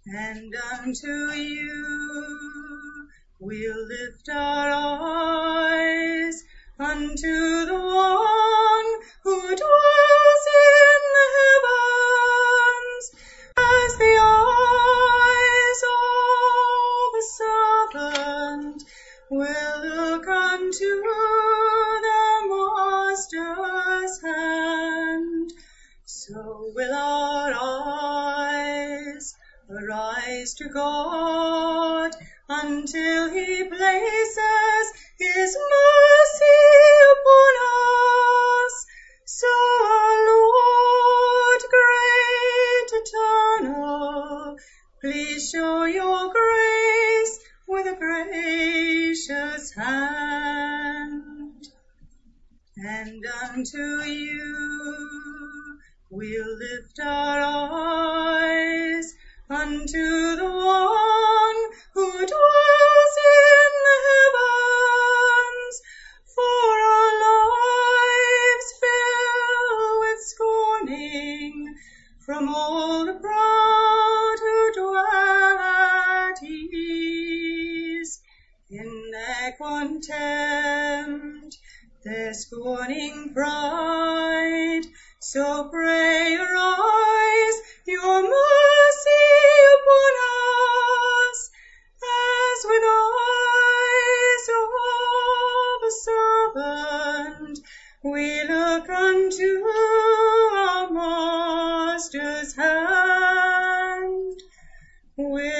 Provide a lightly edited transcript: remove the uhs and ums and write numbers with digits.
And unto you we'll lift our eyes, unto the one who dwells in the heavens, as the eyes of a servant will look unto the Master's hand. So will our eyes arise to God, until he places his mercy upon us. So, our Lord, great eternal, please show your grace with a gracious hand. And unto you we'll lift our eyes, unto the one who dwells in the heavens, for our lives fill with scorning from all the proud who dwell at ease. In their contempt, their scorning pride, so pray arise your mercy upon us, as with eyes of a servant we look unto our Master's hand.